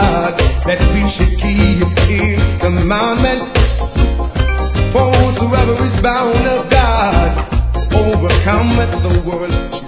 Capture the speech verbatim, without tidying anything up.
God, that we should keep His commandments. For whosoever is bound of God overcometh the world.